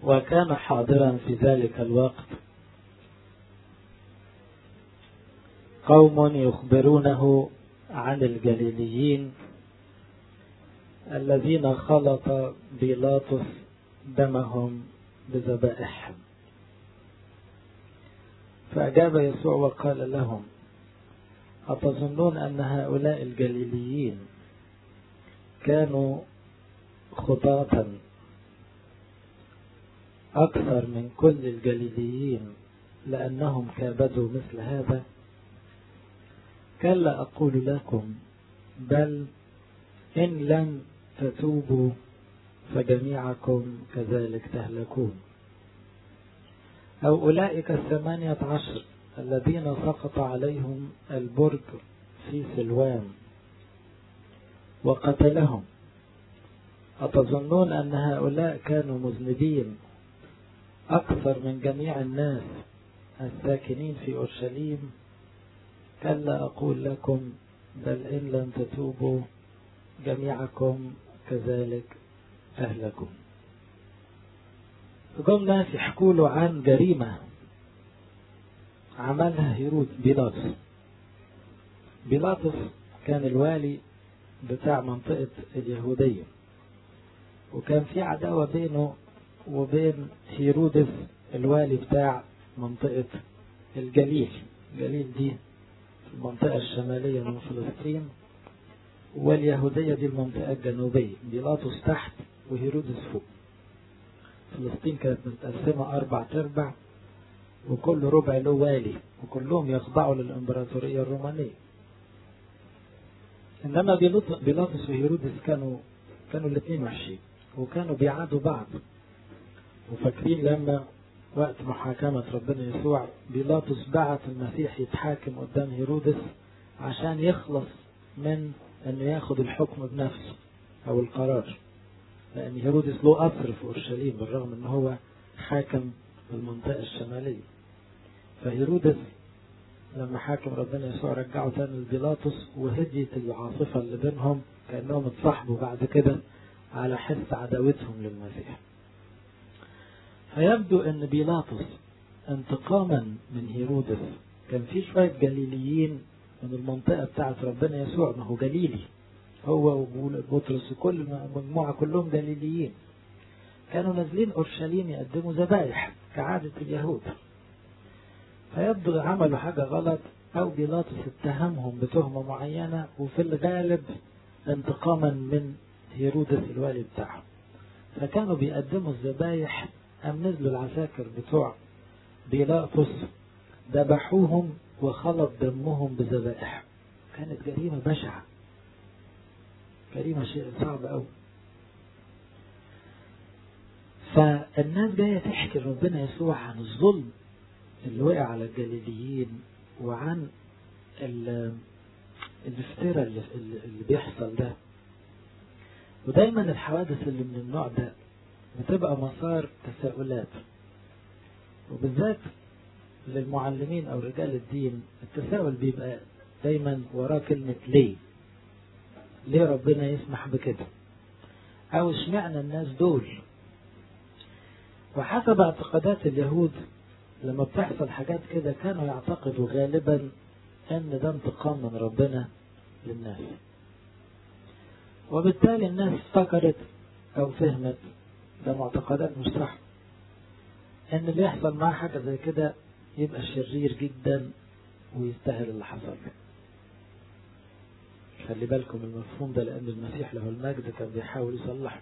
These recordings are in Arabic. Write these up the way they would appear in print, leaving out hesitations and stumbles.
وكان حاضرا في ذلك الوقت قوم يخبرونه عن الجليليين الذين خلط بيلاطس دمهم بذبائحهم. فأجاب يسوع وقال لهم: أتظنون أن هؤلاء الجليليين كانوا خطاة أكثر من كل الجليليين لأنهم كابدوا مثل هذا؟ كلا أقول لكم، بل إن لم تتوبوا فجميعكم كذلك تهلكون. أو أولئك 18 الذين سقط عليهم البرج في سلوان وقتلهم، أتظنون أن هؤلاء كانوا مذنبين أكثر من جميع الناس الساكنين في أورشليم؟ كلا أقول لكم، بل إن لم تتوبوا جميعكم كذلك تهلكون. جم ناس يحكوا له عن جريمة عملها هيرود بيلاطس كان الوالي بتاع منطقة اليهودية، وكان في عداوة بينه وبين هيرودس الوالي بتاع منطقة الجليل دي في المنطقة الشمالية من فلسطين، واليهودية دي المنطقة الجنوبية. بيلاطس تحت وهيرودس فوق. فلسطين كانت متقسمة 4/4، وكل ربع له والي، وكلهم يخضعوا للإمبراطورية الرومانية. إنما بيلاطس وهيرودس كانوا الاثنين وحشين، وكانوا بيعادوا بعض. وفاكرين لما وقت محاكمة ربنا يسوع بيلاطس بعت المسيح يتحاكم قدام هيرودس عشان يخلص من انه ياخد الحكم بنفسه او القرار، لان هيرودس له قصر في اورشليم بالرغم ان هو حاكم في المنطقة الشمالية. فهيرودس لما حاكم ربنا يسوع رجعه تاني لبيلاطس، وهديت العاصفة اللي بينهم كأنهم اتصاحبوا بعد كده على حس عداوتهم للمسيح. فيبدو ان بيلاطس انتقاما من هيرودس، كان في شوية جليليين من المنطقة بتاعت ربنا يسوع، ما هو جليلي هو وبطرس وكل مجموعة كلهم جليليين، كانوا نازلين أورشليم يقدموا ذبائح كعادة اليهود. فيبدو عملوا حاجة غلط، أو بيلاطس اتهمهم بتهمة معينة، وفي الغالب انتقاما من هيرودس الوالي بتاعهم. فكانوا بيقدموا الذبائح، أم نزلوا العساكر بتوع بيلاطس ذبحوهم وخلط دمهم بذبائح. كانت جريمة بشعة، جريمة شيء صعب أوي. فالناس جاية تحكي ربنا يسوع عن الظلم اللي وقع على الجليليين، وعن الافتراء اللي بيحصل ده. ودايما الحوادث اللي من النوع ده بتبقى مسار تساؤلات، وبالذات للمعلمين أو رجال الدين التساؤل بيبقى دايما وراه كلمة ليه ربنا يسمح بكده، أو اشمعنى الناس دول. وحسب اعتقادات اليهود لما بتحصل حاجات كده كانوا يعتقدوا غالبا ان ده انتقام من ربنا للناس، وبالتالي الناس افتكرت او فهمت، ده معتقدات مش صح، ان اللي يحصل معاه حاجة زي كده يبقى شرير جدا ويستاهل اللي حصل له. خلي بالكم المفهوم ده، لان المسيح له المجد كان بيحاول يصلحه.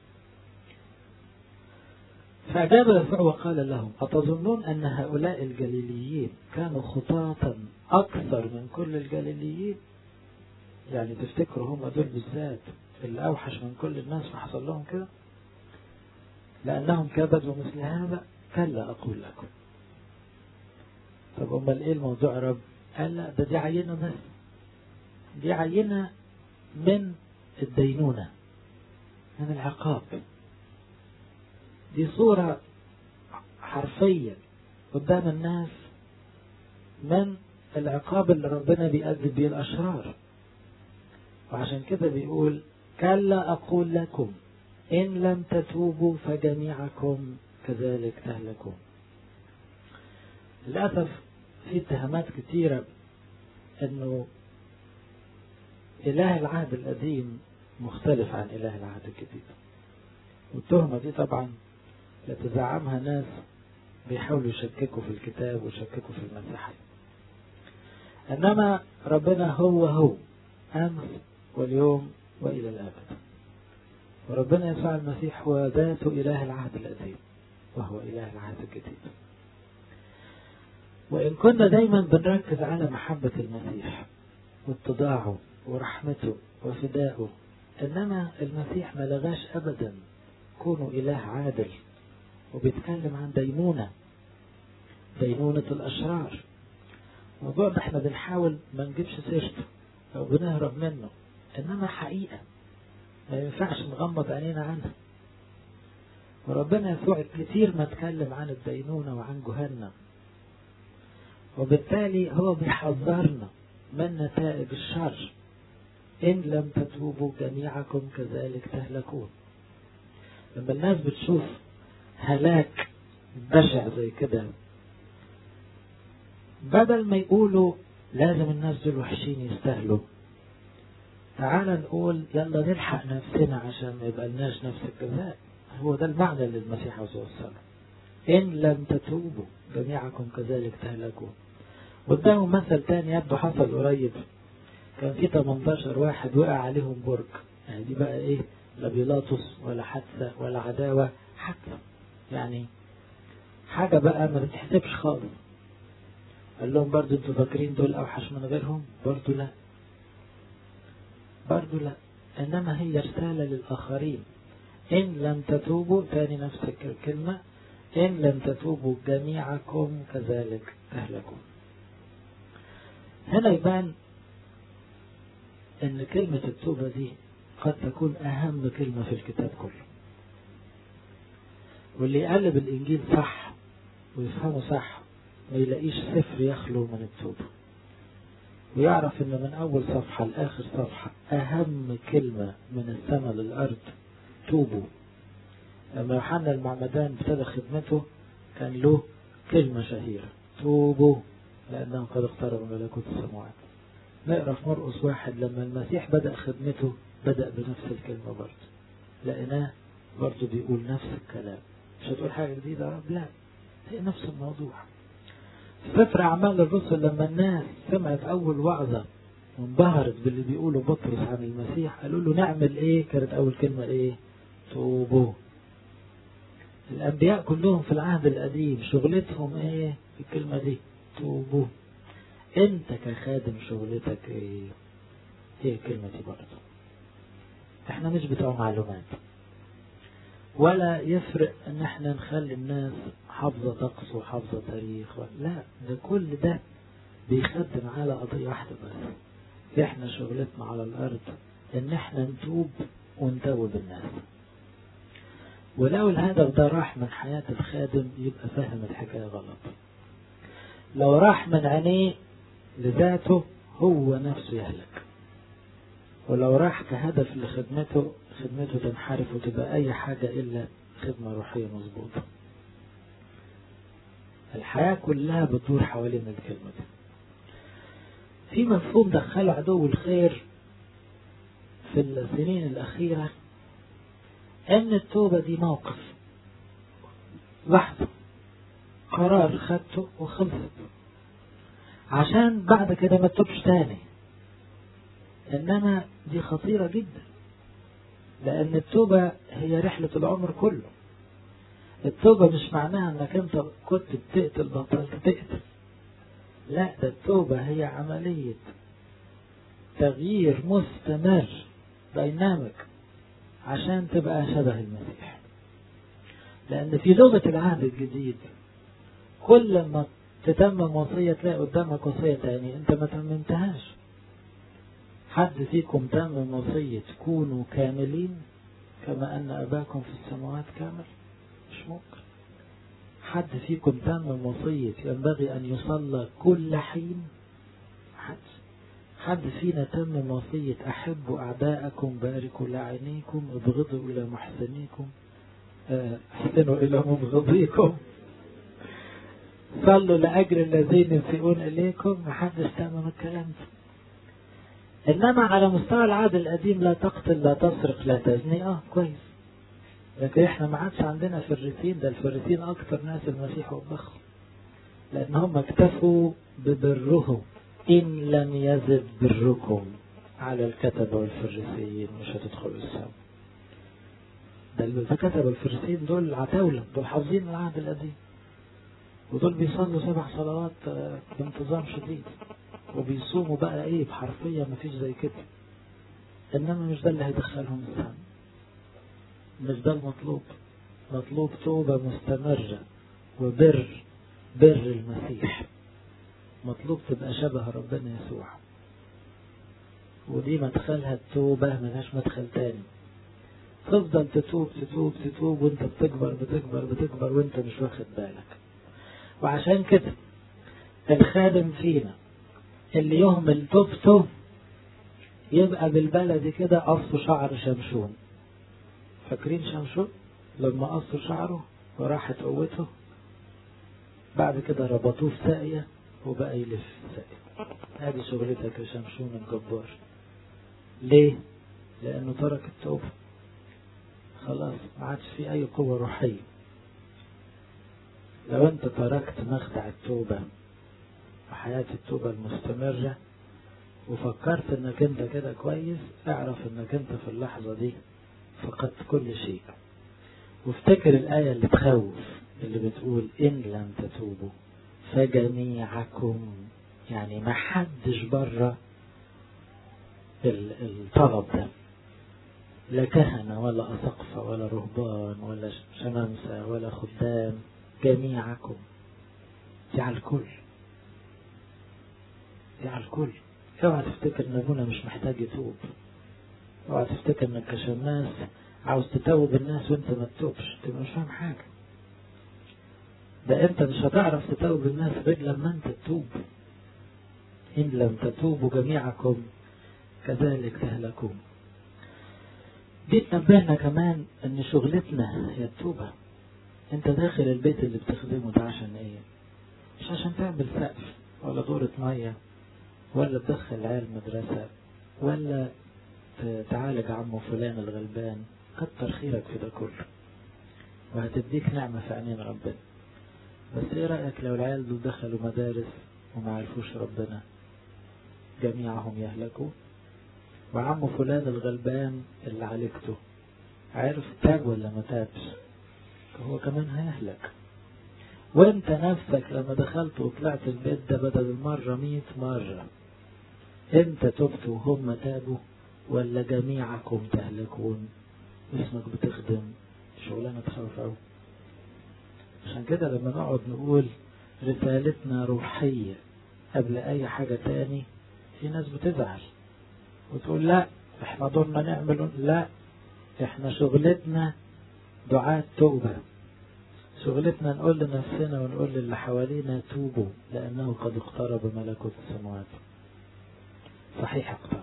فأجاب يسوع وقال لهم: أتظنون أن هؤلاء الجليليين كانوا خطاة أكثر من كل الجليليين؟ يعني تفتكروا هم دول بالذات اللي أوحش من كل الناس فحصل لهم كده؟ لأنهم كبدوا مثل هذا؟ كلا أقول لكم. طب أمال إيه الموضوع يا رب؟ قال لا، دي عينة بس، دي عينة من الدينونة، من العقاب. دي صورة حرفية قدام الناس من العقاب اللي ربنا بيأدب بيه الأشرار. وعشان كده بيقول: كلا أقول لكم إن لم تتوبوا فجميعكم كذلك تهلكون. للأسف في اتهامات كثيرة أنه إله العهد القديم مختلف عن إله العهد الجديد، والتهمة دي طبعا يتزعمها ناس بيحاولوا يشككوا في الكتاب ويشككوا في المسيحية. إنما ربنا هو أمس واليوم وإلى الأبد، وربنا يسوع المسيح هو ذاته إله العهد القديم وهو إله العهد الجديد. وإن كنا دايما بنركز على محبة المسيح واتضاعه ورحمته وفدائه، إنما المسيح ما لغاش أبدا كونه إله عادل، وبيتكلم عن دينونة الأشرار. موضوع ده احنا بنحاول ما نجيبش سيرته أو بنهرب منه، إنما حقيقة ما ينفعش نغمض عينينا عنها. وربنا يسوع كتير ما اتكلم عن الدينونة وعن جهنم، وبالتالي هو بيحذرنا من نتائج الشر. إن لم تتوبوا جميعكم كذلك تهلكون. لما الناس بتشوف هلاك بشع زي كده، بدل ما يقولوا لازم الناس دول وحشين يستاهلوا، تعال نقول يلا نلحق نفسنا عشان ما يبقى لناش نفس الجزاء. هو ده المعنى اللي المسيح عاوز يوصله. إن لم تتوبوا جميعكم كذلك تهلكون. قدامه مثل تاني يبدو حصل قريب، كان في 18 واحد وقع عليهم برج. يعني دي بقى ايه؟ لا بيلاطس ولا حادثة ولا عداوة، حادثة يعني حاجة بقى ما بتحسبش خالص. قال لهم برضو انتوا فاكرين دول اوحش من غيرهم؟ برضو لا. انما هي رسالة للآخرين. إن لم تتوبوا، تاني نفس الكلمة، إن لم تتوبوا جميعكم كذلك تهلكون. هنا يبان ان كلمة التوبة دي قد تكون اهم كلمة في الكتاب كله. واللي يقلب الانجيل صح ويفهمه صح ما يلاقيش سفر يخلو من التوبة، ويعرف ان من اول صفحة لاخر صفحة اهم كلمة من السماء للارض توبوا. لما يوحنا المعمدان ابتدى خدمته كان له كلمة شهيرة: توبوا لأنه قد اقترب ملكوت السماوات. نقرأ في مرقس 1 لما المسيح بدأ خدمته بدأ بنفس الكلمة برضه، لقيناه برضه بيقول نفس الكلام. مش هتقول حاجة جديدة يا رب، لا، هي نفس الموضوع. في سفر أعمال الرسل لما الناس سمعت أول وعظة وانبهرت باللي بيقوله بطرس عن المسيح، قالوا له نعمل إيه؟ كانت أول كلمة إيه؟ توبوا. الأنبياء كلهم في العهد القديم شغلتهم إيه؟ الكلمة دي: توبوا. أنت كخادم شغلتك إيه؟ هي الكلمة دي برضه. إحنا مش بتوع معلومات، ولا يفرق إن إحنا نخلي الناس حافظة طقس وحافظة تاريخ، لا، ده كل ده بيخدم على قضية واحدة بس. إحنا شغلتنا على الأرض إن إحنا نتوب ونتوب الناس. ولو الهدف ده راح من حياة الخادم يبقى فهم الحكاية غلط. لو راح من عينيه لذاته هو نفسه يهلك، ولو راح كهدف لخدمته خدمته تنحرف وتبقى أي حاجة إلا خدمة روحية مظبوطة. الحياة كلها بتدور حوالين الكلمة دي. في مفهوم دخله عدو الخير في السنين الأخيرة أن التوبة دي موقف، لحظة، قرار خدته وخلصت، عشان بعد كده ما تتوبش تاني. إنما دي خطيرة جدا، لأن التوبة هي رحلة العمر كله. التوبة مش معناها أنك أنت كنت بتقتل بطلت تقتل، لا، ده التوبة هي عملية تغيير مستمر دايناميك عشان تبقى شبه المسيح. لأن في لغة العهد الجديد كل ما تتمم وصية تلاقي قدامك وصية تاني أنت ما تممتهاش. حد فيكم تمم وصية كونوا كاملين كما أن أباكم في السماوات كامل؟ مش ممكن. حد فيكم تمم وصية ينبغي أن يصلى كل حين؟ حد فينا تمم وصية أحبوا أعداءكم باركوا لعينيكم ابغضوا إلى محسنيكم؟ احسنوا إلى مبغضيكم، صلوا لأجل الذين يسيئون إليكم. محدش تعمل الكلام ده. إنما على مستوى العهد القديم لا تقتل لا تسرق لا تزني، كويس. لكن احنا ما عادش عندنا فريسين، ده الفريسين أكتر ناس المسيح وبخوا، لأن هم اكتفوا ببرهم. إن لم يزد بركم على الكتبة والفريسيين مش هتدخلوا السماء. ده الكتبة والفريسيين دول عتاولة، دول حافظين العهد القديم، ودول بيصلوا 7 صلوات بانتظام شديد، وبيصوموا بقى ايه بحرفية مفيش زي كده. انما مش ده اللي هيدخلهم السماء، مش ده المطلوب. مطلوب توبة مستمرة وبر المسيح. مطلوب تبقى شبه ربنا يسوع، ودي مدخلها التوبة، ملهاش مدخل تاني. تفضل تتوب تتوب تتوب وانت بتكبر وانت مش واخد بالك. وعشان كده الخادم فينا اللي يهمل توبته يبقى بالبلدي كده قصوا شعر شمشون. فاكرين شمشون لما قصوا شعره وراحت قوته؟ بعد كده ربطوه في ساقية وبقى يلف ساقية. هذه شغلتك يا شمشون الجبار. ليه؟ لأنه ترك التوبة، خلاص ما عادش في أي قوة روحية. لو أنت تركت مخدع التوبة وحياة التوبة المستمرة وفكرت أنك أنت كده كويس، اعرف أنك أنت في اللحظة دي فقدت كل شيء. وافتكر الآية اللي تخوف اللي بتقول إن لم تتوبوا فجميعكم، يعني ما حدش بره الطلب ده، لا كهنة ولا أسقفة ولا رهبان ولا شمامسة ولا خدام، جميعكم. دي على الكل، دي على الكل. اوعى تفتكر ان ابونا مش محتاج يتوب، اوعى تفتكر انك كشماس عاوز تتوب الناس وانت ما تتوبش، تبقى مش فاهم حاجة. ده انت مش هتعرف تتوب الناس غير لما انت تتوب. إن لم تتوبوا جميعكم كذلك تهلكون. دي تنبهنا كمان ان شغلتنا هي التوبة. انت داخل البيت اللي بتخدمه ده عشان ايه؟ مش عشان تعمل سقف ولا دورة مية ولا تدخل العيال مدرسة ولا تعالج عمه فلان الغلبان. كتر خيرك في ده كله وهتديك نعمة في عينين ربنا. بس ايه رأيك لو العيال دول دخلوا مدارس وما عرفوش ربنا؟ جميعهم يهلكوا. وعمه فلان الغلبان اللي عالجته عارف تاب ولا ما تابش؟ هو كمان هيهلك. وانت نفسك لما دخلت وطلعت البيت ده بدل المرة 100 مرة، انت تبت وهم تابوا ولا جميعكم تهلكون؟ اسمك بتخدم شغلانة تخوف أوي. عشان كده لما نقعد نقول رسالتنا روحية قبل اي حاجة تاني، في ناس بتزعل وتقول لا احنا دورنا نعمل، لا احنا شغلتنا دعاة توبة. شغلتنا نقول لنفسنا ونقول للي حوالينا توبوا لأنه قد اقترب ملكوت السماوات. صحيح اقترب،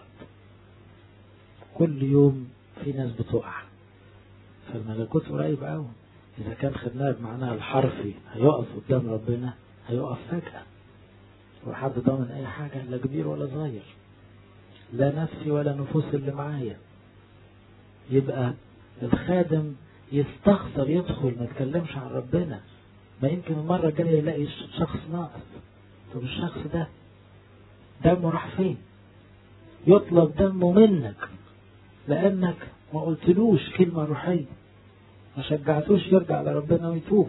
كل يوم في ناس بتقع، فالملكوت قريب قوي. إذا كان خدناه بمعناها الحرفي هيقف قدام ربنا، هيقف فجأة، وحد ضامن أي حاجة لا كبير ولا صغير، لا نفسي ولا نفوس اللي معايا. يبقى الخادم يستخسر يدخل ما يتكلمش عن ربنا، ما يمكن المرة الجاية يلاقي شخص ناقص. طب الشخص ده دمه راح فين؟ يطلب دمه منك لأنك ما قلتلوش كلمة روحية، ما شجعتوش يرجع لربنا ويتوب.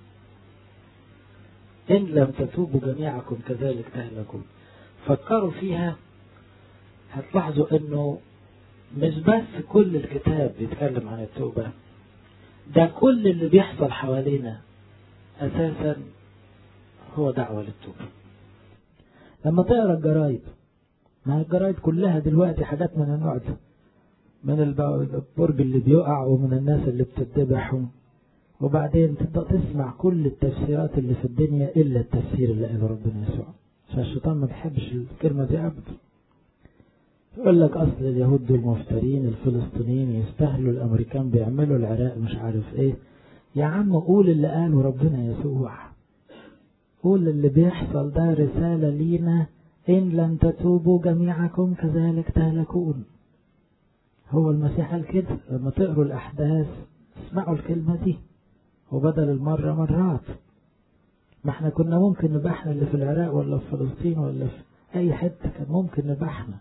إن لم تتوبوا جميعكم كذلك تهلكون. فكروا فيها، هتلاحظوا انه مش بس كل الكتاب بيتكلم عن التوبة، ده كل اللي بيحصل حوالينا اساسا هو دعوة للتوبة. لما تقرأ الجرايد، ما الجرايد كلها دلوقتي حاجات من النوع ده، من البرج اللي بيقع ومن الناس اللي بتتذبح، وبعدين تبدأ تسمع كل التفسيرات اللي في الدنيا إلا التفسير اللي قاله ربنا يسوع. عشان الشيطان ما بيحبش الكلمة دي أبدا. يقول لك أصل اليهود دول مفترين، الفلسطينيين يستاهلوا، الأمريكان بيعملوا، العراق مش عارف إيه، يا عم قول اللي قاله ربنا يسوع، قول اللي بيحصل ده رسالة لينا، إن لم تتوبوا جميعكم كذلك تهلكون. هو المسيح قال كده. لما تقروا الأحداث اسمعوا الكلمة دي، وبدل المرة مرات. ما احنا كنا ممكن نبقى احنا اللي في العراق ولا في فلسطين ولا في أي حتة، كان ممكن نبقى احنا.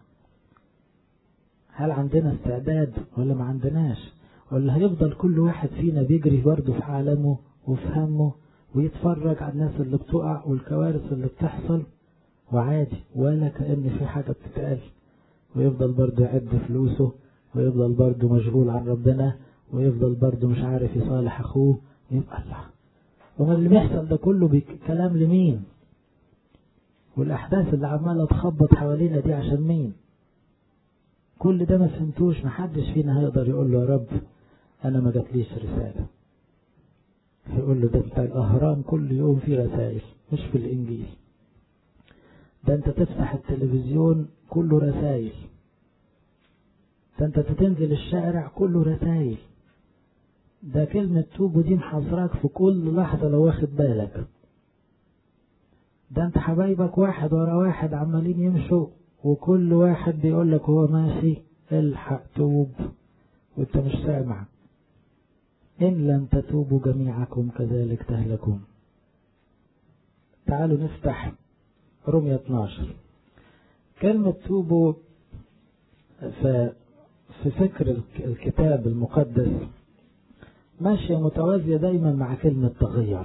هل عندنا استعداد ولا ما عندناش؟ ولا هيفضل كل واحد فينا بيجري برضه في عالمه وفي همه ويتفرج على الناس اللي بتقع والكوارث اللي بتحصل وعادي ولا كأن في حاجة بتتقال، ويفضل برضه يعد فلوسه، ويفضل برضه مشغول عن ربنا، ويفضل برضه مش عارف يصالح أخوه؟ يبقى الله، وما اللي بيحصل ده كله كلام لمين؟ والأحداث اللي عمالة تخبط حوالينا دي عشان مين؟ كل ده ما فهمتوش. محدش فينا هيقدر يقول له يا رب أنا ما جاتليش رسالة. هيقول له ده بتاع الأهرام كل يوم في رسائل، مش في الإنجيل. ده أنت تفتح التلفزيون كله رسائل، ده أنت تنزل الشارع كله رسائل. ده كلمة توبوا دي محاصراك في كل لحظة لو واخد بالك. ده أنت حبايبك واحد ورا واحد عمالين يمشوا، وكل واحد بيقول لك هو ماشي الحق توب، وانت مش سامع. إن لم تتوبوا جميعكم كذلك تهلكون. تعالوا نفتح رمية 12. كلمة توبوا في فكر الكتاب المقدس ماشية متوازية دايما مع كلمة تغير.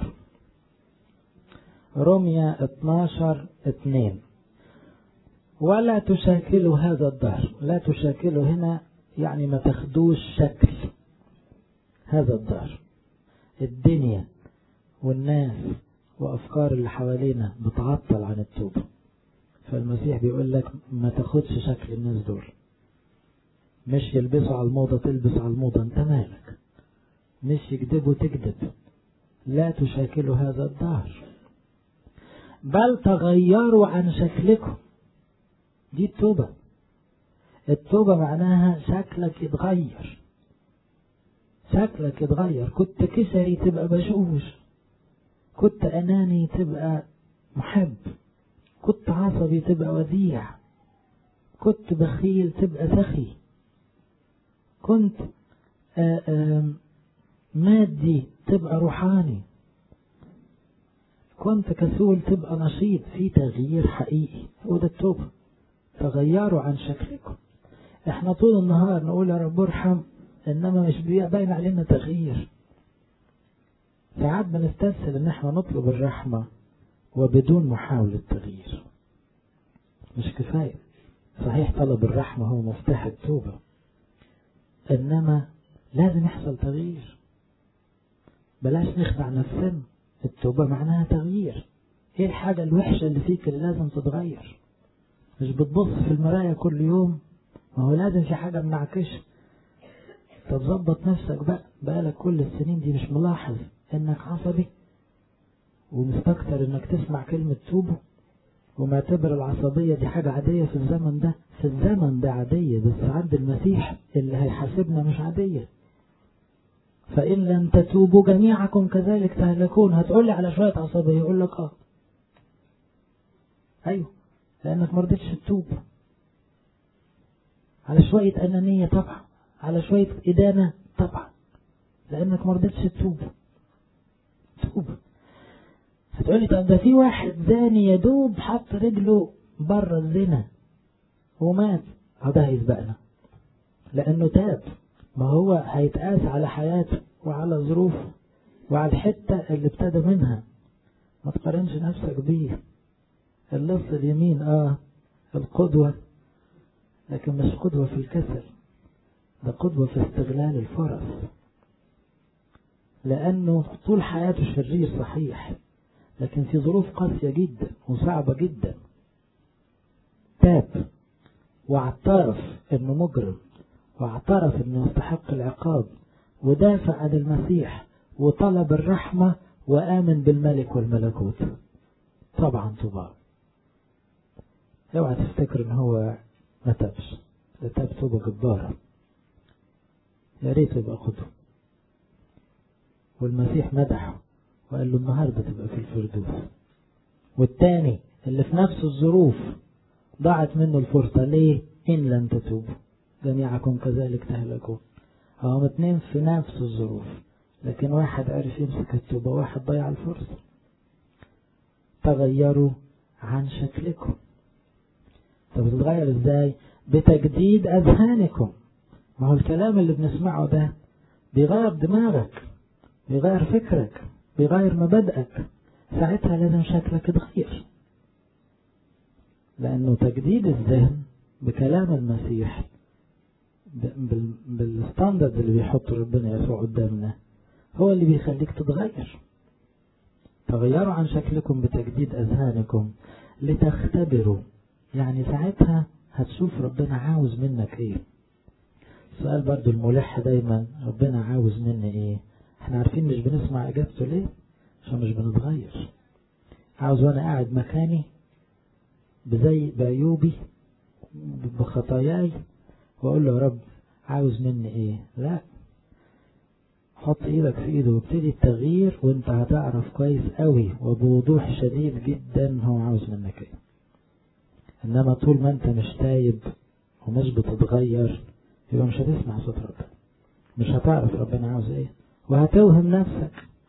رمية 12:2 ولا تشاكلوا هذا الدهر. لا تشاكلوا هنا يعني ما تاخدوش شكل هذا الدهر. الدنيا والناس وأفكار اللي حوالينا بتعطل عن التوبة، فالمسيح بيقول لك ما تاخدش شكل الناس دول. مش يلبسوا على الموضة تلبس على الموضة، انت مالك. مش يكذبوا تكذب. لا تشاكلوا هذا الدهر بل تغيروا عن شكلكم. دي التوبة. التوبة معناها شكلك يتغير. شكلك يتغير. كنت كسري تبقى بشوش، كنت أناني تبقى محب، كنت عصبي تبقى وديع، كنت بخيل تبقى سخي، كنت مادي تبقى روحاني، كنت كسول تبقى نشيط. في تغيير حقيقي. وده التوبة. تغيروا عن شكلكم. احنا طول النهار نقول يا رب ارحم، انما مش باين علينا تغيير. ساعات بنستسهل ان احنا نطلب الرحمة وبدون محاولة تغيير. مش كفاية. صحيح طلب الرحمة هو مفتاح التوبة، انما لازم يحصل تغيير. بلاش نخدع نفسنا. التوبة معناها تغيير. ايه الحاجة الوحشة اللي فيك اللي لازم تتغير؟ مش بتبص في المراية كل يوم؟ ما هو لازم في حاجة منعكشة. طب ظبط نفسك بقالك كل السنين دي مش ملاحظ انك عصبي ومستكتر انك تسمع كلمة توبة، ومعتبر العصبية دي حاجة عادية في الزمن ده. في الزمن ده عادية، بس عند المسيح اللي هيحاسبنا مش عادية. فإن لم تتوبوا جميعكم كذلك تهلكون. هتقولي على شوية عصبية، يقول لك ايوه، لانك مرضتش تتوب. على شوية أنانية طبعا، على شوية إدانة طبعا، لأنك مرضتش تتوب. توب. هتقولي طب ده في واحد زاني يدوب حط رجله بره الزنا ومات، ده هيسبقنا لأنه تاب. ما هو هيتقاس على حياته وعلى ظروفه وعلى الحتة اللي ابتدى منها. ما تقارنش نفسك بيه. اللص اليمين القدوة، لكن مش قدوة في الكسل، ده قدوة في استغلال الفرص. لأنه طول حياته شرير صحيح، لكن في ظروف قاسية جدا وصعبة جدا تاب واعترف انه مجرم، واعترف انه يستحق العقاب، ودافع عن المسيح وطلب الرحمة وآمن بالملك والملكوت. طبعا طبعا. اوعى تفتكر ان هو ما تابش. ده تاب توبة جبارة. يا ريت يبقى قدوة. والمسيح مدحه وقال له النهاردة تبقى في الفردوس. والتاني اللي في نفس الظروف ضاعت منه الفرصة، ليه؟ إن لم تتوبوا جميعكم كذلك تهلكون. هم اتنين في نفس الظروف، لكن واحد عرف يمسك التوبة، واحد ضيع الفرصة. تغيروا عن شكلكم. طب تتغير ازاي؟ بتجديد أذهانكم. ما هو الكلام اللي بنسمعه ده بيغير دماغك، بيغير فكرك، بيغير مبادئك. ساعتها لازم شكلك يتغير، لأنه تجديد الذهن بكلام المسيح بالستاندرد اللي بيحطه ربنا يسوع قدامنا هو اللي بيخليك تتغير. تغيروا عن شكلكم بتجديد أذهانكم لتختبروا. يعني ساعتها هتشوف ربنا عاوز منك ايه. السؤال برضو الملح دايما، ربنا عاوز مني ايه؟ احنا عارفين مش بنسمع اجابته ليه؟ عشان مش بنتغير. عاوز وانا قاعد مكاني بزي بعيوبي بخطاياي واقول له يا رب عاوز مني ايه؟ لا، حط ايدك في ايده وابتدي التغيير، وانت هتعرف كويس قوي وبوضوح شديد جدا هو عاوز منك ايه. انما طول ما انت مش تايب ومش بتتغير يبقى مش هتسمع صوت ربنا، مش هتعرف ربنا عاوز ايه، وهتوهم نفسك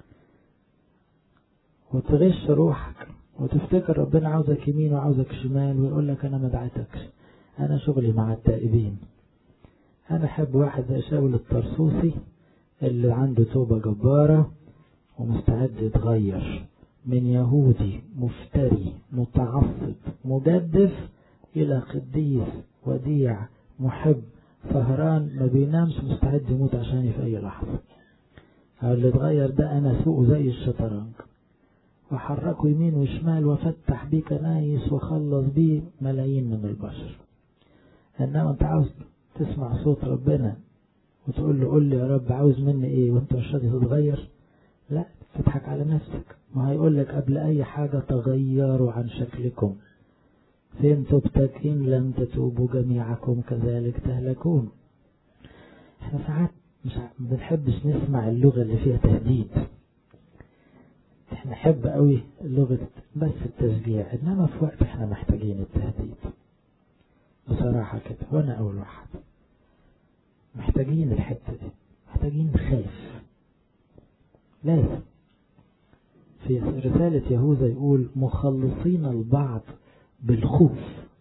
وتغش روحك وتفتكر ربنا عاوزك يمين وعاوزك شمال، ويقول لك انا ما دعيتكش، انا شغلي مع التائبين. انا احب واحد زي شاول الطرسوسي اللي عنده توبة جبارة ومستعد يتغير من يهودي مفتري متعصب مجدف إلى قديس وديع محب سهران ما بينامش مستعد يموت عشاني في أي لحظة. اللي اتغير ده أنا سوقه زي الشطرنج وحركه يمين وشمال وفتح بيه كنايس وخلص بيه ملايين من البشر. إنما أنت عاوز تسمع صوت ربنا وتقول له قول لي يا رب عاوز مني إيه وأنت مش راضي تتغير؟ لا، تضحك على نفسك. ما هيقول لك قبل أي حاجة تغيروا عن شكلكم. فين توبتك؟ إن لم تتوبوا جميعكم كذلك تهلكون. احنا ساعات مش بنحبش نسمع اللغة اللي فيها تهديد. احنا نحب قوي اللغة بس التشجيع، انما في وقت احنا محتاجين التهديد بصراحة كده، وانا اول واحد محتاجين الحتة دي، محتاجين نخاف. لازم في رسالة يهوذا يقول مخلصين البعض بالخوف.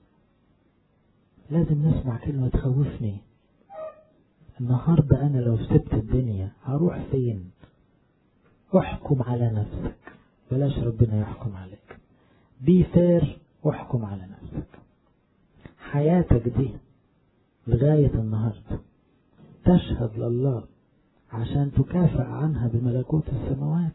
لازم نسمع كلمة تخوفني. النهاردة أنا لو سبت الدنيا هروح فين؟ احكم على نفسك، بلاش ربنا يحكم عليك. بي فير واحكم على نفسك. حياتك دي لغاية النهاردة تشهد لله عشان تكافئ عنها بملكوت السماوات،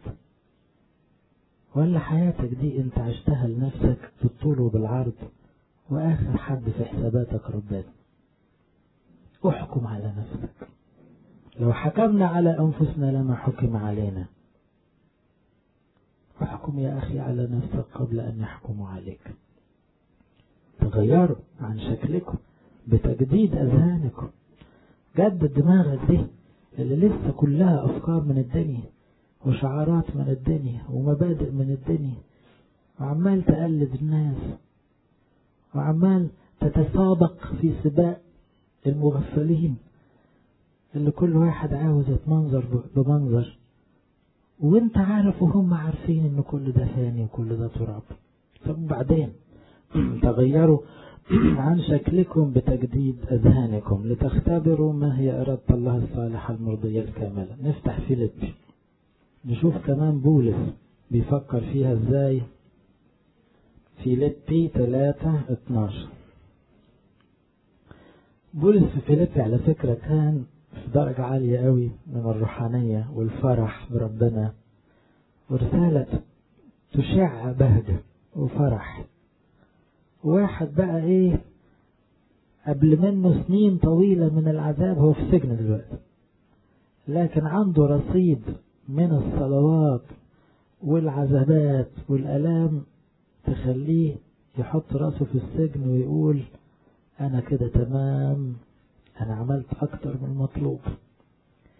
ولا حياتك دي انت عشتها لنفسك بالطول وبالعرض واخر حد في حساباتك ربنا؟ احكم على نفسك. لو حكمنا على انفسنا لما حكم علينا. احكم يا اخي على نفسك قبل ان يحكموا عليك. تغيروا عن شكلكم بتجديد اذهانكم. جدد دماغك دي اللي لسه كلها افكار من الدنيا وشعارات من الدنيا ومبادئ من الدنيا، وعمال تقلد الناس وعمال تتسابق في سباق المغفلين اللي كل واحد عاوز يتمنظر بمنظر، وانت عارف وهم عارفين ان كل ده فاني وكل ده تراب. طب بعدين تغيروا عن شكلكم بتجديد أذهانكم لتختبروا ما هي إرادة الله الصالحة المرضية الكاملة. نفتح فيليبي نشوف كمان بولس بيفكر فيها ازاي. فيليبي 3:12. بولس في فيليبي على فكرة كان في درجة عالية قوي من الروحانية والفرح بربنا، ورسالة تشع بهجة وفرح. واحد بقى ايه قبل منه سنين طويلة من العذاب، هو في السجن دلوقتي، لكن عنده رصيد من الصلوات والعذابات والألام تخليه يحط راسه في السجن ويقول أنا كده تمام، أنا عملت أكتر من المطلوب.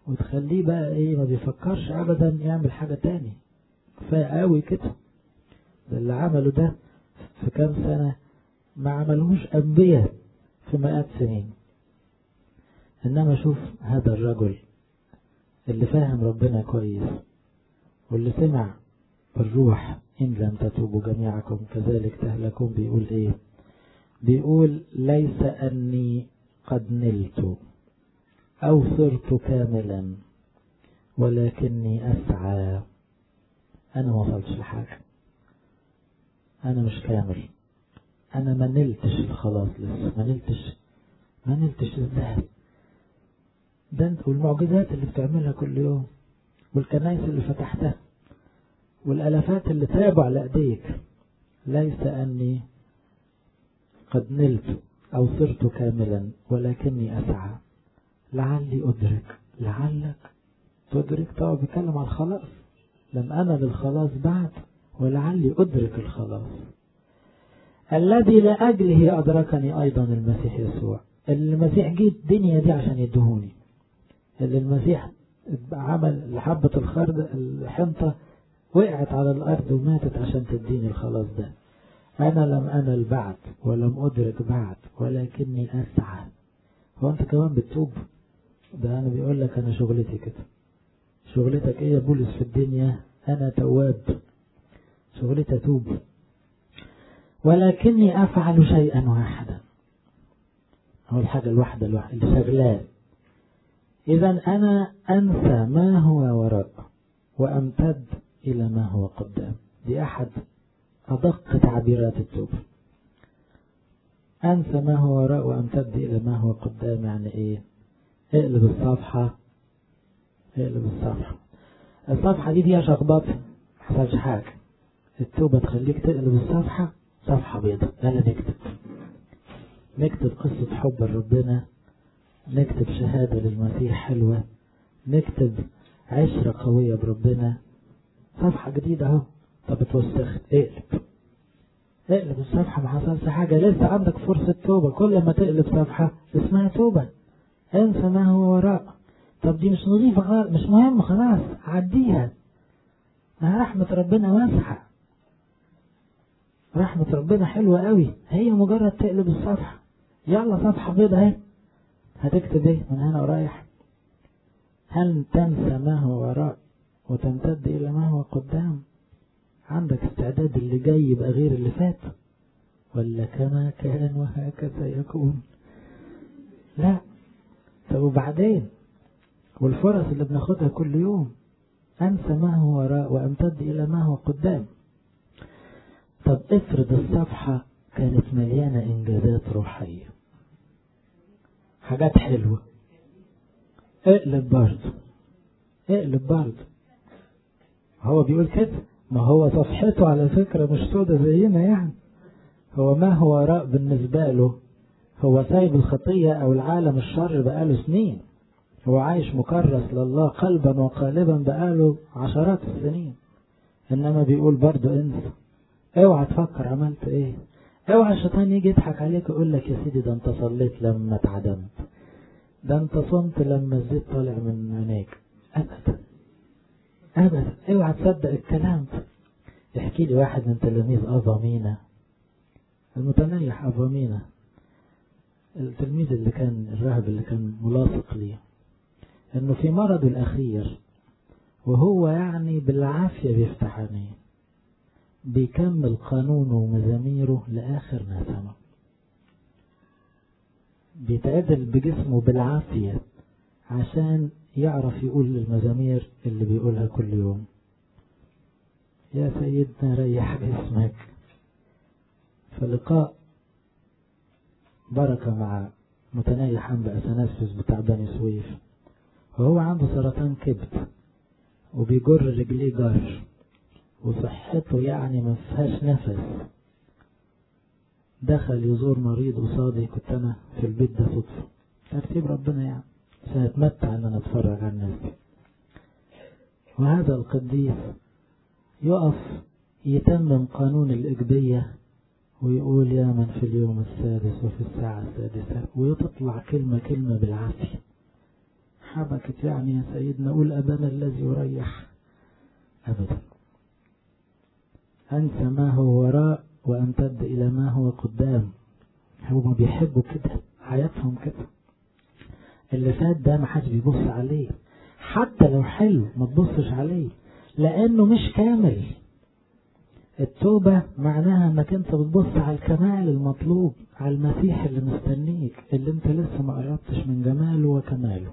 وتخليه بقى ايه ما بيفكرش ابدا يعمل حاجة تاني. كفاية قوي كده. ده اللي عمله ده في كام سنة ما عملوش أنبياء في مئات سنين. إنما شوف هذا الرجل اللي فاهم ربنا كويس واللي سمع الروح إن لم تتوبوا جميعكم كذلك تهلكون. بيقول إيه؟ بيقول ليس أني قد نلت أو صرت كاملا ولكني أسعى. أنا ما وصلتش لحاجة، أنا مش كامل، أنا ما نلتش الخلاص لسه، ما نلتش إزاي؟ ده أنت والمعجزات اللي بتعملها كل يوم والكنائس اللي فتحتها والألفات اللي تابوا على أيديك. ليس أني قد نلت أو صرت كاملا ولكني أسعى لعلي أدرك. لعلك تدرك؟ طبعا بيتكلم عن الخلاص. لم أنا للخلاص بعد ولعلي أدرك الخلاص الذي لأجله أدركني أيضا المسيح يسوع. اللي المسيح جه الدنيا دي عشان يدهوني، اللي المسيح عمل لحبة الخرد الحنطة وقعت على الأرض وماتت عشان تديني الخلاص ده. أنا لم أنل بعد ولم أدرك بعد ولكني أسعى. هو أنت كمان بتتوب؟ ده أنا بيقول لك أنا شغلتي كده. شغلتك إيه يا بولس في الدنيا؟ أنا تواب، شغلتي أتوب. ولكني أفعل شيئا واحدا. هو الحاجة الواحدة اللي شغلاه. إذا أنا أنسى ما هو وراء وأمتد إلى ما هو قدام. دي أحد أدق تعبيرات التوبة. أنسى ما هو وراء وأمتد إلى ما هو قدام. يعني إيه؟ اقلب الصفحة، اقلب الصفحة. الصفحة دي فيها شخبط، محتاج حاجة. التوبة تخليك تقلب الصفحة صفحة بيضاء. يلا نكتب قصة حب ربنا، نكتب شهادة للمسيح حلوة، نكتب عشرة قوية بربنا. صفحة جديدة اهو. طب اتوسخت، اقلب الصفحة. ما حصلش حاجة، لسه عندك فرصة توبة. كل ما تقلب صفحة اسمها توبة. انسى ما هو وراء. طب دي مش نظيفة خالص، مش مهم، خلاص عديها. رحمة ربنا واسعة، رحمة ربنا حلوة قوي. هي مجرد تقلب الصفحة. يلا صفحة بيضة اهي. هتكتب ايه من هنا ورايح؟ هل تنسى ما هو وراء وتمتد إلى ما هو قدام؟ عندك استعداد اللي جاي يبقى غير اللي فات، ولا كما كان وهكذا يكون؟ لا. طب وبعدين؟ والفرص اللي بناخدها كل يوم. أنسى ما هو وراء وأمتد إلى ما هو قدام. طب افرض الصفحة كانت مليانة إنجازات روحية، حاجات حلوة، اقلب برضه. هو بيقول كده. ما هو صفحته على فكرة مش سودة زينا يعني. هو ما هو وراء بالنسبة له، هو سايب الخطية أو العالم الشر بقاله سنين. هو عايش مكرس لله قلبا وقالبا بقاله عشرات السنين. إنما بيقول برضه انسى. اوعى تفكر عملت ايه. اوعى الشيطان يجي يضحك عليك ويقول لك يا سيدي ده انت صليت لما اتعدمت، ده انت صمت لما الزيت طالع من عينيك. ابدا اوعى تصدق الكلام. يحكي لي واحد من تلاميذ أبا مينا المتنيح، أبا مينا التلميذ اللي كان الراهب اللي كان ملاصق ليه، انه في مرضه الأخير وهو يعني بالعافية بيفتح عينيه بيكمل قانونه ومزاميره لآخر نسمة، بيتعدل بجسمه بالعافية عشان يعرف يقول المزامير اللي بيقولها كل يوم. يا سيدنا ريح جسمك. فلقاء بركة مع متنيح أنبا أثناسيوس بتاع بني سويف، وهو عنده سرطان كبد وبيجر رجليه جر وصحته يعني ما فيهاش نفس. دخل يزور مريض قصادي، كنت أنا في البيت ده صدفة، ترتيب ربنا يعني، سأتمتع أن أنا أتفرج على الناس دي. وهذا القديس يقف يتمم قانون الإجبية ويقول يا من في اليوم السادس وفي الساعة السادسة، ويطلع كلمة كلمة بالعافية. حبكت يعني يا سيدنا قول أبانا الذي يريح، أبدا. أنسى ما هو وراء وأمتد إلى ما هو قدام. هم بيحبوا كده، حياتهم كده. اللي فات ده ما حدش بيبص عليه، حتى لو حلو ما تبصش عليه لأنه مش كامل. التوبة معناها انك انت بتبص على الكمال المطلوب، على المسيح اللي مستنيك، اللي انت لسه ما قربتش من جماله وكماله.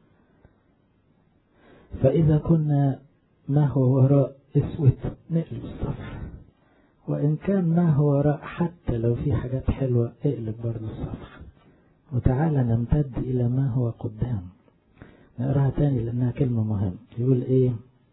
فإذا كنا ما هو وراء اسود نقلب الصفحة، وإن كان ما هو وراء حتى لو في حاجات حلوة اقلب برضو الصفحة، وتعالى نمتد إلى ما هو قدام. نقراها تاني لأنها كلمة مهمة. يقول إيه؟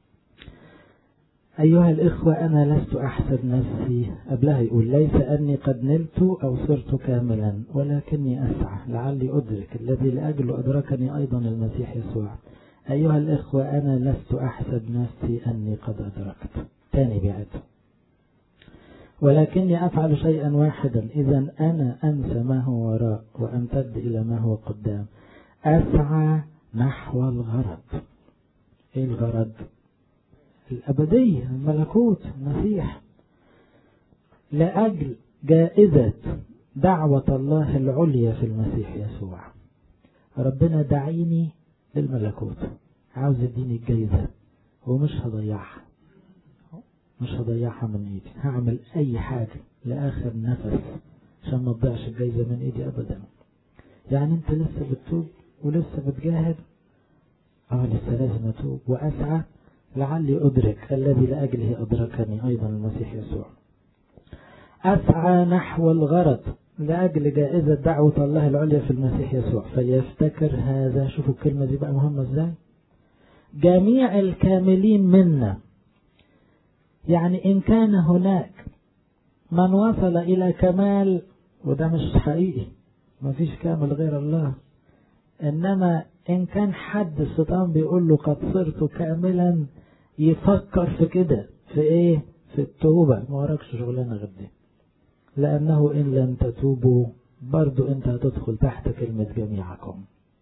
أيها الإخوة أنا لست أحسب نفسي. قبلها يقول ليس أني قد نلت أو صرت كاملا ولكني أسعى لعلي أدرك الذي لأجله أدركني أيضا المسيح يسوع. أيها الإخوة أنا لست أحسب نفسي أني قد أدركت. تاني بعد. ولكني أفعل شيئا واحدا، إذا أنا أنسى ما هو وراء وأمتد إلى ما هو قدام، أسعى نحو الغرض. إيه الغرض؟ الأبدية، الملكوت، المسيح، لأجل جائزة دعوة الله العليا في المسيح يسوع. ربنا دعيني للملكوت، عاوز يديني الجائزة ومش هضيعها، مش هضيعها من ايدي. هعمل اي حاجة لاخر نفس عشان ما تضيعش الجائزة من ايدي ابدا. يعني انت لسه بتتوب ولسه بتجاهد، لسه لازم اتوب واسعى لعلي أدرك الذي لأجله أدركني أيضا المسيح يسوع. أسعى نحو الغرض لأجل جائزة دعوة الله العليا في المسيح يسوع. فليفتكر هذا، شوفوا الكلمة دي بقى مهمة ازاي، جميع الكاملين منا. يعني إن كان هناك من وصل إلى كمال، وده مش حقيقي، ما فيش كامل غير الله، إنما إن كان حد الشيطان بيقول له قد صرت كاملا، يفكر في كده، في ايه؟ في التوبة. ما وراكش شغلانة غير دي، لأنه إن لم تتوبوا برضو أنت هتدخل تحت كلمة جميعكم،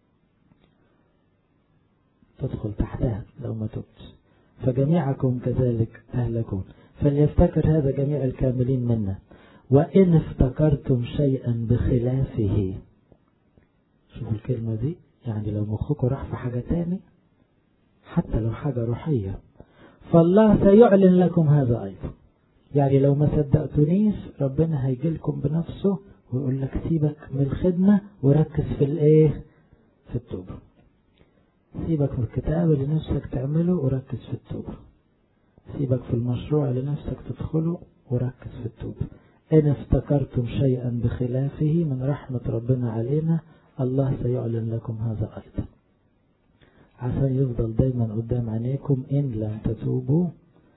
تدخل تحتها لو ما تبت. فجميعكم كذلك تهلكون. فليفتكر هذا جميع الكاملين منا، وإن افتكرتم شيئا بخلافه. شوفوا الكلمة دي، يعني لو مخكم راح في حاجة تاني حتى لو حاجة روحية، فالله سيعلن لكم هذا أيضا. يعني لو ما صدقتونيش ربنا هيجيلكم بنفسه ويقول لك سيبك من الخدمة وركز في الايه؟ في التوبة. سيبك من الكتاب اللي نفسك تعمله وركز في التوبة. سيبك في المشروع اللي نفسك تدخله وركز في التوبة. إن افتكرتم شيئا بخلافه من رحمة ربنا علينا، الله سيعلن لكم هذا أيضا، عشان يفضل دايما قدام عينيكم. إن لم تتوبوا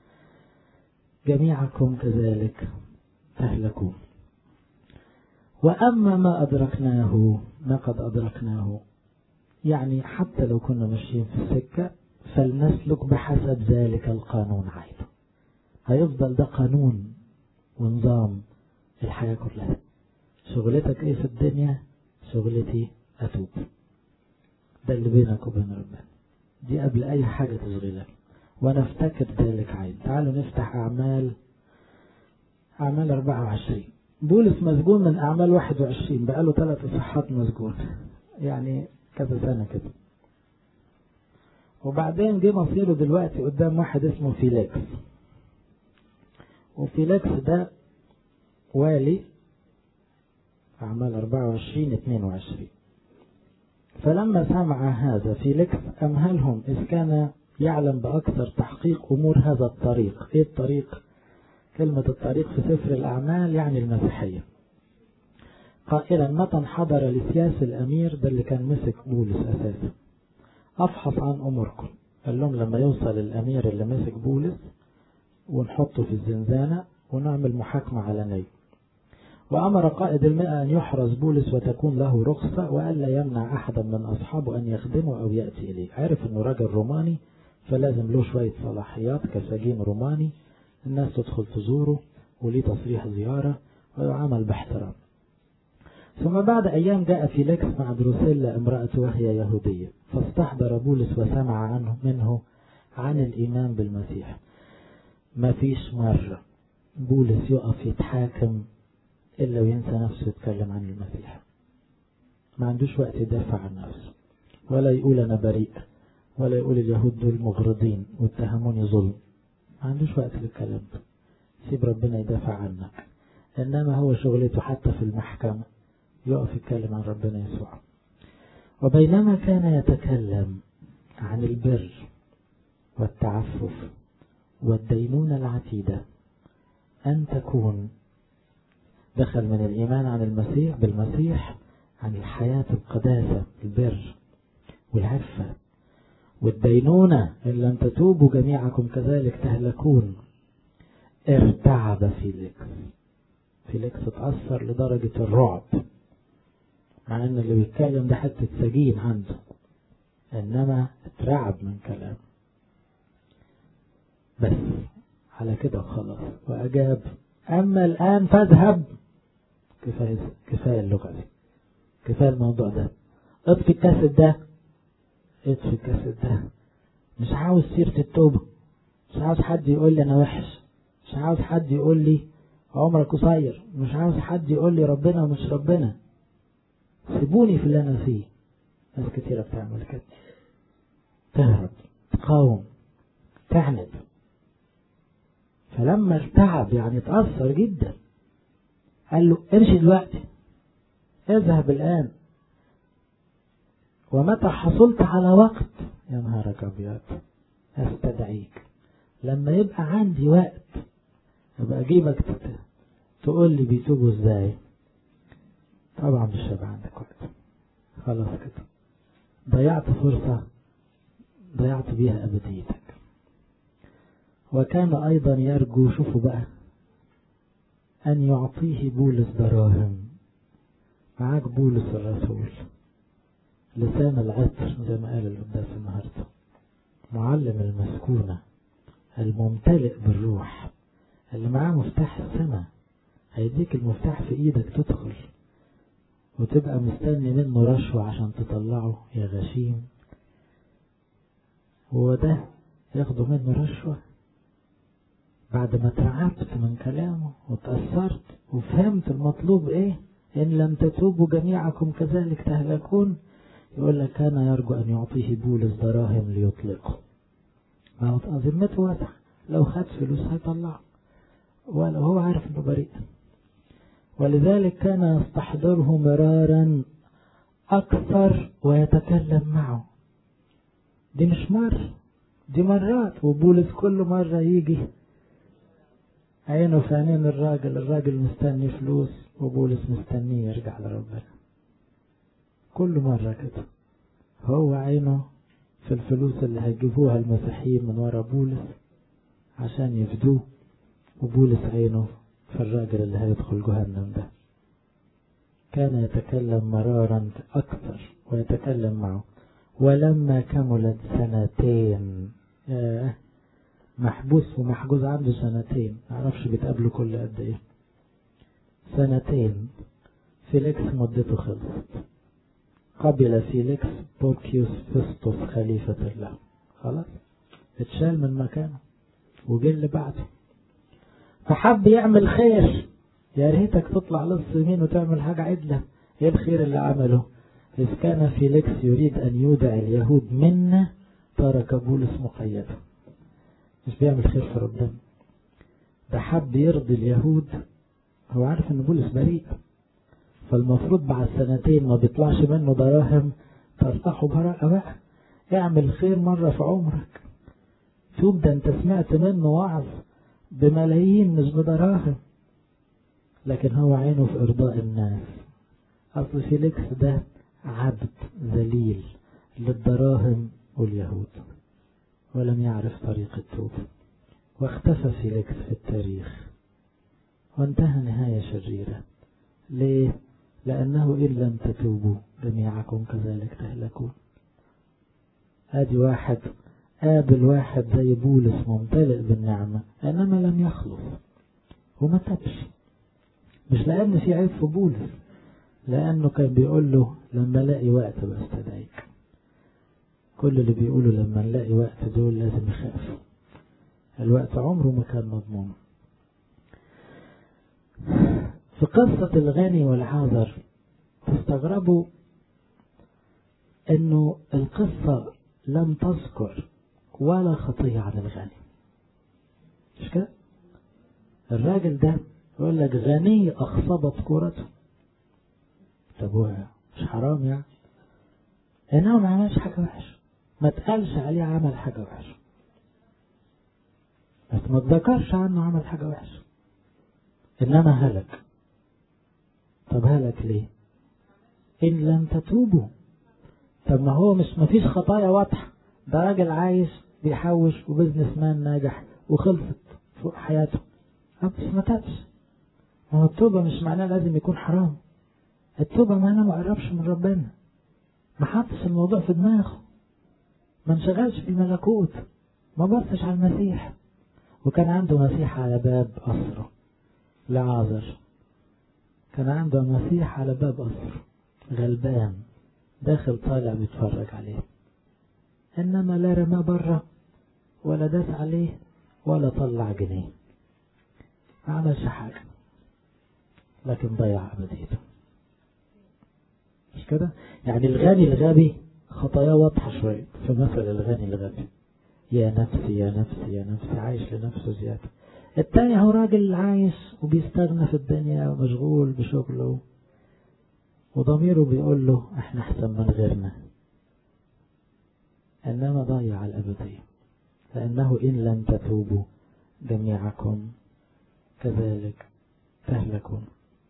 جميعكم كذلك تهلكون. وأما ما أدركناه، ما قد أدركناه، يعني حتى لو كنا ماشيين في السكة فلنسلك بحسب ذلك القانون أيضا. هيفضل ده قانون ونظام الحياة كلها. شغلتك ايه في الدنيا؟ شغلتي أتوب. ده اللي بينك وبين ربنا، دي قبل أي حاجة تشغلك. ونفتكر ذلك عين. تعالوا نفتح أعمال 24. بولس مسجون من أعمال 21، بقاله 3 إصحاحات مسجون، يعني كذا سنة كده. وبعدين جه مصيره دلوقتي قدام واحد اسمه فيليكس، وفيليكس ده والي أعمال 24-22. فلما سمع هذا فيليكس أمهلهم، إذ كان يعلم بأكثر تحقيق أمور هذا الطريق. إيه الطريق؟ كلمة الطريق في سفر الأعمال يعني المسيحية. قائلا متى انحدر لسياس الأمير، ده اللي كان مسك بولس أساسا، أفحص عن أموركم. قال لهم لما يوصل الأمير اللي مسك بولس ونحطه في الزنزانة ونعمل محاكمة علنية. وأمر قائد 100 أن يحرز بولس وتكون له رخصة، وألا يمنع أحدا من أصحابه أن يخدمه أو يأتي إليه. عرف أنه راجل روماني فلازم له شوية صلاحيات كسجين روماني، الناس تدخل تزوره وليه تصريح زيارة ويعامل باحترام. ثم بعد أيام جاء فيليكس مع دروسيلا امرأته وهي يهودية، فاستحضر بولس وسمع منه عن الإيمان بالمسيح. ما فيش مرة بولس يقف يتحاكم إلا وينسى نفسه يتكلم عن المسيح. ما عندوش وقت يدافع عن نفسه، ولا يقول أنا بريء، ولا يقول اليهود دول مغرضين واتهموني ظلم. ما عندوش وقت للكلام ده. سيب ربنا يدافع عنك. إنما هو شغلته حتى في المحكمة يقف يتكلم عن ربنا يسوع. وبينما كان يتكلم عن البر والتعفف والدينونة العتيدة أن تكون، دخل من الإيمان عن المسيح بالمسيح عن الحياة القداسة البر والعفة والدينونة، إن لم تتوبوا جميعكم كذلك تهلكون. ارتعب فيليكس اتأثر لدرجة الرعب، مع ان اللي بيتكلم ده حتة سجين عنده، انما اترعب من كلام. بس على كده خلاص، واجاب اما الان فاذهب. كفاية اللغة دي، كفاية الموضوع ده. اطفي الكاسد ده، اطفي الكاسد ده. مش عاوز سيرة التوبة، مش عاوز حد يقول لي انا وحش، مش عاوز حد يقول لي عمرك قصير، مش عاوز حد يقول لي ربنا ومش ربنا. سيبوني في اللي انا فيه. ناس كتيرة بتعمل كده، تهرب، تقاوم، تعنب. فلما ارتعب يعني اتأثر جدا، قال له امشي دلوقتي، اذهب الآن، ومتى حصلت على وقت يا نهارك أبيض استدعيك. لما يبقى عندي وقت يبقى أجيبك تقول لي بيتوبوا ازاي. طبعا مش هيبقى عندك وقت، خلاص كده ضيعت فرصة ضيعت بيها أبديتك. وكان أيضا يرجو، شوفوا بقى، أن يعطيه بولس دراهم. معاك بولس الرسول، لسان العطر زي ما قال القداس النهارده، معلم المسكونة، الممتلئ بالروح، اللي معاه مفتاح السماء. هيديك المفتاح في ايدك تدخل وتبقى مستني منه رشوة عشان تطلعه يا غشيم. هو ده ياخده منه رشوة؟ بعد ما ترعبت من كلامه وتأثرت وفهمت المطلوب ايه، ان لم تتوبوا جميعكم كذلك تهلكون. يقول لك كان يرجو ان يعطيه بولس دراهم ليطلقه. ما هو ذمته واسعة، لو خد فلوس هيطلعه ولو هو عارف انه بريء. ولذلك كان يستحضره مرارا اكثر ويتكلم معه. دي مش مرة، دي مرات. وبولس كل مرة يجي عينه في عينين الراجل مستني فلوس، وبولس مستنيه يرجع لربنا. كل مرة كده هو عينه في الفلوس اللي هيجيبوها المسيحيين من ورا بولس عشان يفدوه، وبولس عينه في الراجل اللي هيدخل جهنم ده. كان يتكلم مرارا أكثر ويتكلم معه. ولما كملت 2 سنين، محبوس ومحجوز عنده 2، معرفش بيتقابلوا كل قد ايه. 2 فيليكس مدته خلصت. قبل فيليكس بوركيوس فيستوس خليفة الله، خلاص اتشال من مكانه وجه اللي بعده. فحب يعمل خير، يا ريتك تطلع لص يمين وتعمل حاجة عدلة. ايه الخير اللي عمله؟ إذ كان فيليكس يريد أن يودع اليهود منا ترك بولس مقيدا. مش بيعمل خير في ربنا، ده حب يرضي اليهود. هو عارف ان بولس بريء، فالمفروض بعد 2 ما بيطلعش منه دراهم ترتاحوا براءة بقى. اعمل خير مرة في عمرك، توب، ده انت سمعت منه وعظ بملايين مش بدراهم. لكن هو عينه في ارضاء الناس. اصل فيليكس ده عبد ذليل للدراهم واليهود، ولم يعرف طريق التوبة، واختفى فيليكس في التاريخ وانتهى نهاية شريرة. ليه؟ لأنه إن لم تتوبوا جميعكم كذلك تهلكون. ادي واحد قابل واحد زي بولس ممتلئ بالنعمة، انما لم يخلص وما تبش. مش لأن في عيب في بولس، لأنه كان بيقول له لما الاقي وقت بستدعيك. كل اللي بيقولوا لما نلاقي وقت دول لازم يخافوا، الوقت عمره ما كان مضمون. في قصة الغني والعازر تستغربوا انه القصة لم تذكر ولا خطية عن الغني. مش كده؟ الراجل ده يقول لك غني اخصبت كورته. طب هو مش حرام يعني؟ انه ما عملش حاجة وحشة، ما تقالش عليه عمل حاجة وحشة، بس ما تذكرش عنه عمل حاجة وحشة، انما هلك. طب هلك ليه؟ ان لم تتوبوا. طب ما هو ما فيش خطايا واضحة، ده راجل عايش بيحوش وبزنس مان ناجح وخلصت فوق حياته، بس ما تابش. ما هو التوبة مش معناه لازم يكون حرام، التوبة معناه ما قربش من ربنا، ما حطش الموضوع في دماغه، ما انشغلش في الملكوت، ما بصش على المسيح. وكان عنده مسيح على باب قصره لعازر، كان عنده مسيح على باب قصره غلبان داخل طالع بيتفرج عليه، انما لا رماه بره ولا داس عليه ولا طلع جنيه، ما عملش حاجة، لكن ضيع أبديته. مش كده؟ يعني الغني الغبي خطاياه واضحة شوية في مثل الغني الغبي، يا نفسي يا نفسي يا نفسي، عايش لنفسه زيادة. التاني هو راجل عايش وبيستغنى في الدنيا ومشغول بشغله وضميره بيقول له احنا احسن من غيرنا، انما ضيع الأبدية. لأنه إن لم تتوبوا جميعكم كذلك تهلكون.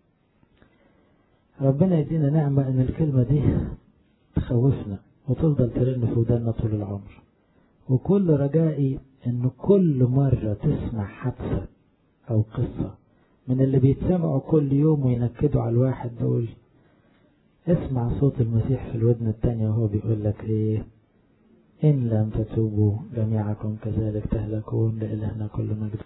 ربنا يدينا نعمة ان الكلمة دي تخوفنا وتفضل ترن في ودانا طول العمر. وكل رجائي ان كل مرة تسمع حادثة او قصة من اللي بيتسمعوا كل يوم وينكدوا على الواحد دول، اسمع صوت المسيح في الودن التانية وهو بيقول لك ايه؟ إن لم تتوبوا جميعكم كذلك تهلكون. لإلهنا كل مجد.